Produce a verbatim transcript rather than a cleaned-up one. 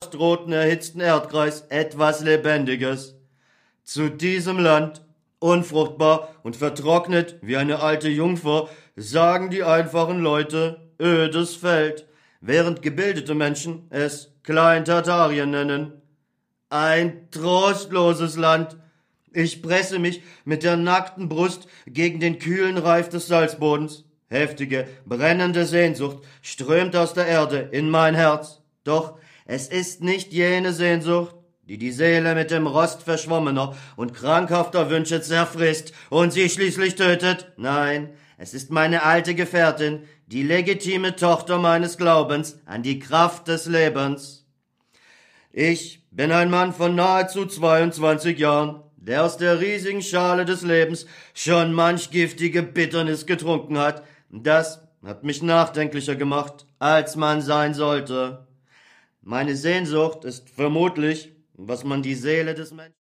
roten, erhitzten Erdkreis etwas Lebendiges. Zu diesem Land, unfruchtbar und vertrocknet wie eine alte Jungfer, sagen die einfachen Leute ödes Feld, während gebildete Menschen es Klein-Tartarien nennen. Ein trostloses Land. Ich presse mich mit der nackten Brust gegen den kühlen Reif des Salzbodens. Heftige, brennende Sehnsucht strömt aus der Erde in mein Herz. Doch es ist nicht jene Sehnsucht, die die Seele mit dem Rost verschwommener und krankhafter Wünsche zerfrisst und sie schließlich tötet. Nein, es ist meine alte Gefährtin, die legitime Tochter meines Glaubens an die Kraft des Lebens. Ich bin ein Mann von nahezu zweiundzwanzig Jahren, der aus der riesigen Schale des Lebens schon manch giftige Bitternis getrunken hat. Das hat mich nachdenklicher gemacht, als man sein sollte. Meine Sehnsucht ist vermutlich, was man die Seele des Menschen